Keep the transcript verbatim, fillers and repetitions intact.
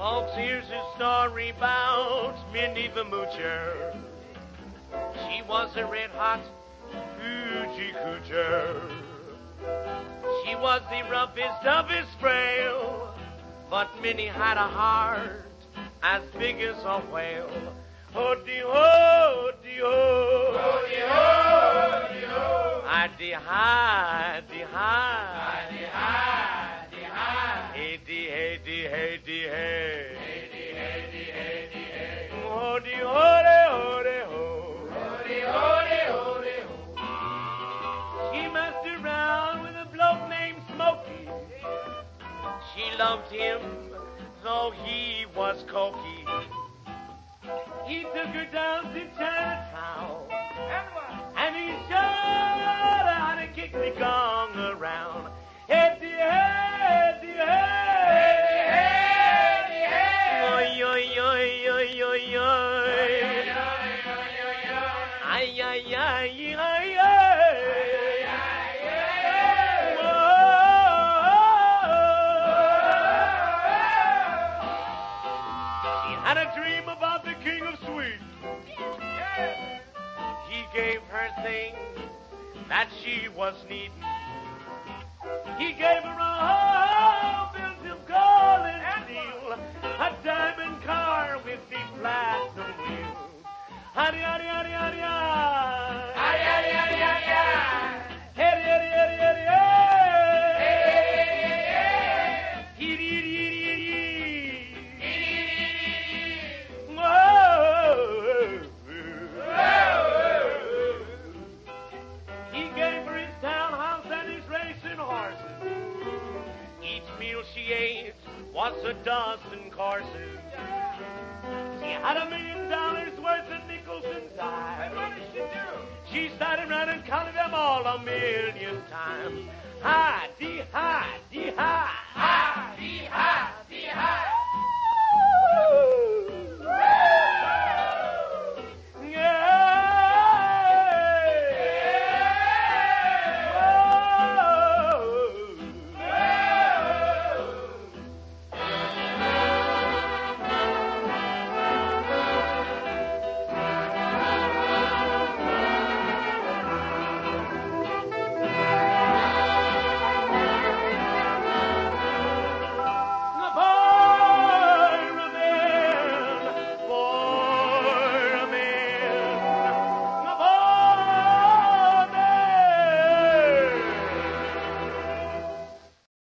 Folks, here's a story about Minnie the Moocher. She was a red-hot Fuji coocher. She was the roughest, toughest frail, but Minnie had a heart as big as a whale. Ho-dee-ho, dee-ho. Ho-dee-ho, dee-ho. Ah-dee-hi, dee-hi. Ah-dee-hi, dee-hi. Hey-dee, hey-dee, hey-dee, hey. Hey-dee, hey-dee, hey-dee, hey. Ho-dee-ho, dee-ho, dee-ho. Ho-dee-ho, dee-ho, dee-ho. She messed around with a bloke named Smokey. She loved him, though he was cokey. He took her down to Chinatown, and he showed her how to kick the gong around. Hey, the hey, the hey, hey, the hey. Oi, oi, oi, oi, oi, oi. Ay, ay, ay, ay, ay. Had a dream about the king of sweets. He gave her things that she was needing. He gave her a whole built of gold and steel, a diamond car with the platinum wheels. Howdy, howdy, howdy, howdy, howdy. Howdy, howdy, howdy, howdy, howdy. Howdy, howdy, howdy, howdy, howdy. She ate was a dozen courses. She had a million dollars worth of nickels and dimes. What did she do? She sat around and counted them all a million times. Hi, dee, hi, dee, hi.